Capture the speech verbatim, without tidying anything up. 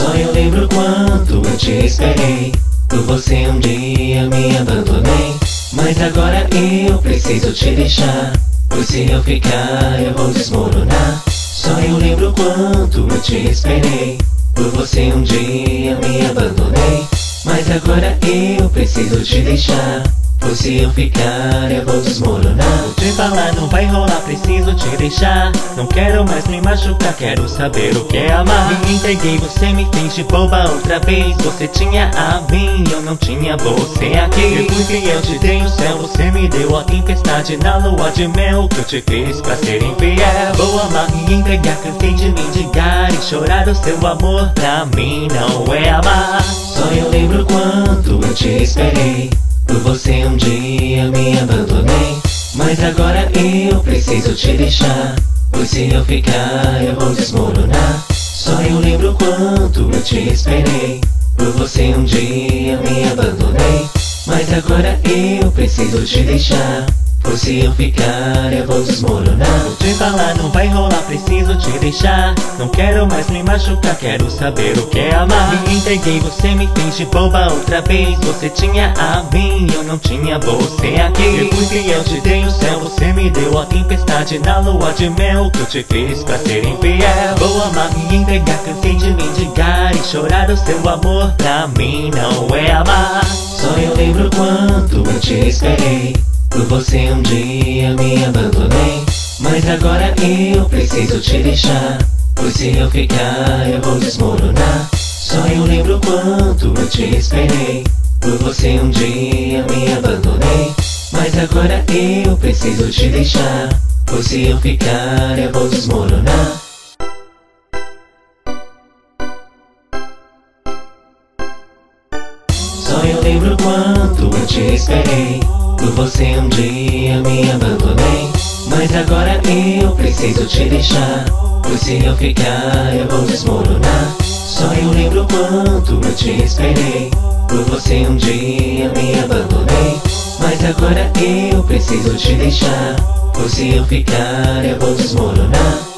Só eu lembro quanto eu te esperei. Por você um dia me abandonei, mas agora eu preciso te deixar, pois se eu ficar eu vou desmoronar. Só eu lembro quanto eu te esperei. Por você um dia me abandonei, mas agora eu preciso te deixar, pois se eu ficar eu vou desmoronar. Vou te falar, não vai rolar, preciso te deixar. Não quero mais me machucar, quero saber o que é amar. Me entreguei, você me fez de boba outra vez. Você tinha a mim, eu não tinha você aqui. Eu fui fiel, te dei o céu, você me deu a tempestade na lua de mel que eu te fiz pra ser infiel. Vou amar, me entregar, cansei de mendigar e chorar o seu amor. Pra mim não é amar. Só eu lembro quanto eu te esperei. Por você um dia me abandonei, mas agora eu preciso te deixar, pois se eu ficar eu vou desmoronar. Só eu lembro quanto eu te esperei. Por você um dia me abandonei, mas agora eu preciso te deixar, pois se eu ficar eu vou desmoronar. Vou te falar, não vai rolar, preciso te deixar. Não quero mais me machucar, quero saber o que é amar. Me entreguei, você me fez de boba outra vez. Você tinha a mim, eu não tinha você aqui. Eu fui fiel, te dei o céu, você me deu a tempestade na lua de mel que eu te fiz pra ser infiel. Vou amar, me entregar, cansei de mendigar e chorar o seu amor. Pra mim não é amar. Só eu lembro quanto eu te esperei. Por você um dia me abandonei, mas agora eu preciso te deixar, pois se eu ficar eu vou desmoronar. Só eu lembro quanto eu te esperei. Por você um dia me abandonei, mas agora eu preciso te deixar, pois se eu ficar eu vou desmoronar. Só eu lembro quanto eu te esperei. Por você um dia me abandonei, mas agora eu preciso te deixar, pois se eu ficar eu vou desmoronar. Só eu lembro quanto eu te esperei. Por você um dia me abandonei, mas agora eu preciso te deixar, pois se eu ficar eu vou desmoronar.